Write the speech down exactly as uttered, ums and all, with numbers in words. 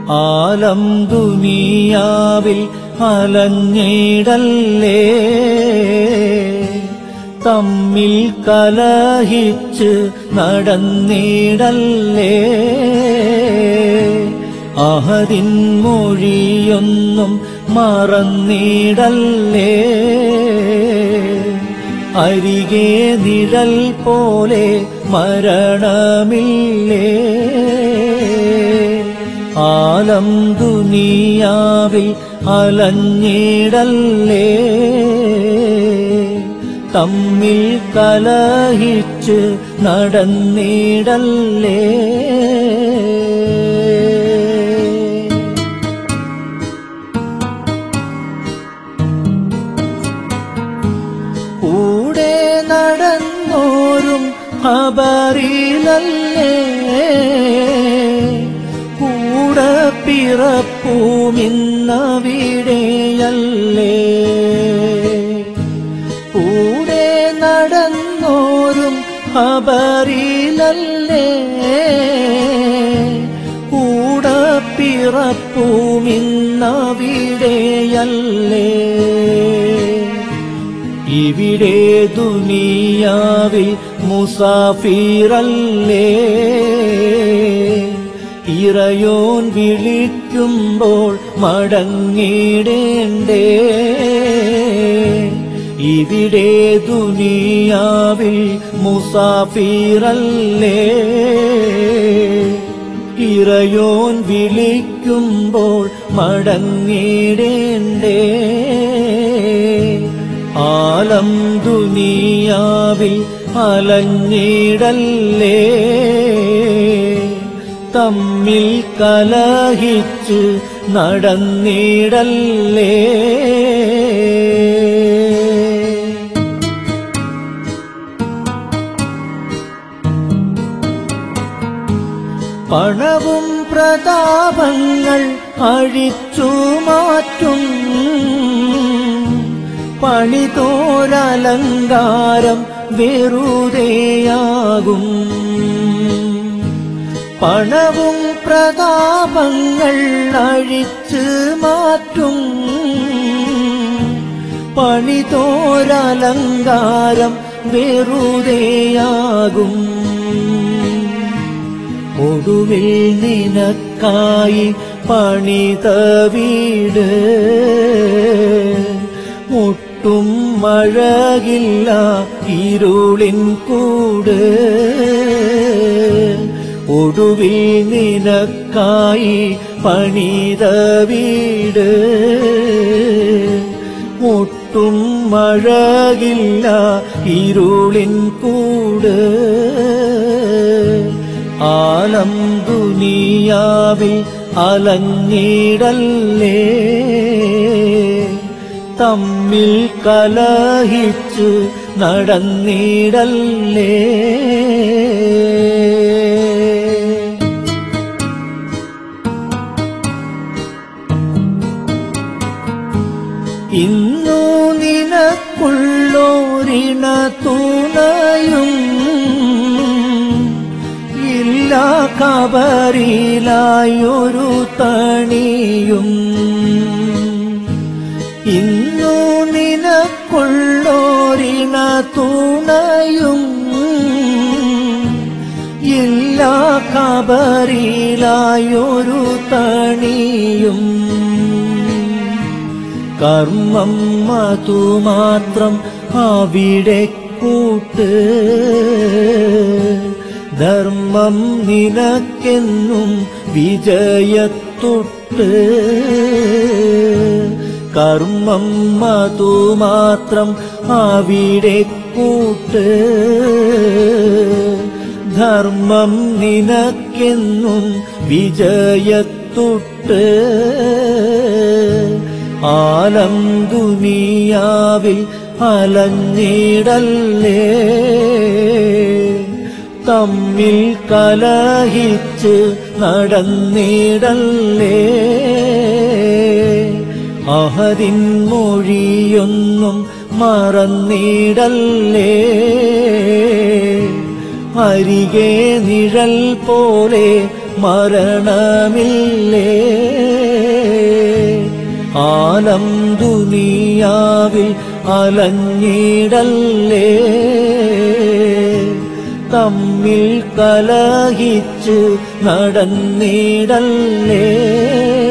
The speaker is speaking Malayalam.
ആലം ദുനിയാവിൽ അലഞ്ഞിടല്ലേ, തമ്മിൽ കലഹിച്ച് നടന്നിടല്ലേ. അഹദിൻ മൊഴിയൊന്നും മറന്നിടല്ലേ, അരികെ നിഴൽ പോലെ മരണമില്ലേ. ആലം ദുനിയാവിൽ അലഞ്ഞിടല്ലേ, തമ്മിൽ കലഹിച്ച് നടന്നിടല്ലേ. കൂടെ നടന്നോരും ഖബറിലല്ലേ, കൂടെ പിറപ്പുമിന്നവിടെയല്ലേ. കൂടെ നടന്നോരും ഖബറിലല്ലേ, കൂടെ പിറപ്പുമിന്നവിടെയല്ലേ. ഇവിടെ ദുനിയാവിൽ മുസാഫിറല്ലേ, ഇറയോൻ വിളിക്കുമ്പോൾ മടങ്ങിടേണ്ടേ. ഇവിടെ ദുനിയാവിൽ മുസാഫിറല്ലേ, ഇറയോൻ വിളിക്കുമ്പോൾ മടങ്ങിടേണ്ടേ. ആലം ദുനിയാവിൽ അലഞ്ഞിടല്ലേ, തമ്മിൽ കലഹിച്ച് നടന്നിടല്ലേ. പണവും പ്രതാപങ്ങൾ അഴിച്ചു മാറ്റും, പണിതോരലങ്കാരം വെറുതെയാകും. പണവും പ്രതാപങ്ങൾ അഴിച്ച് മാറ്റും, പണിതോരലങ്കാരം വെറുതെയാകും. ഒടുവിൽ നിനക്കായി പണിത വീട് ഒട്ടും മഴകില്ല ഇരുളിൻ കൂട്. ഒടുവിൽ നിനക്കായി പണിത വീട് ഒട്ടും മഴകില്ല ഇരുളിൻ കൂട്. ആലം ദുനിയാവിൽ അലഞ്ഞിടല്ലേ, തമ്മിൽ കലഹിച്ചു നടന്നിടല്ലേ. ഇന്നു നിനക്കുള്ളോരിണ തുണയും ഇല്ല, ഖബറിലായൊരു തണിയും. ഇന്നു നിനക്കുള്ളോരിണ തുണയും ഇല്ല, ഖബറിലായൊരു തണിയും. കർമ്മം അതുമാത്രം അവിടെ കൂട്ട്, ധർമ്മം നിനക്കെന്നും വിജയത്തൊട്ട്. കർമ്മം അതുമാത്രം അവിടെ കൂട്ട്, ധർമ്മം നിനക്കെന്നും വിജയത്തൊട്ട്. ആലം ദുനിയാവിൽ അലഞ്ഞിടല്ലേ, തമ്മിൽ കലഹിച്ച് നടന്നിടല്ലേ. അഹദിൻ മൊഴിയൊന്നും മറന്നിടല്ലേ, അരികെ നിഴൽ പോലെ മരണമില്ലേ. ആലം ദുനിയാവിൽ അലഞ്ഞിടല്ലേ, തമ്മിൽ കലഹിച്ച് നടന്നിടല്ലേ.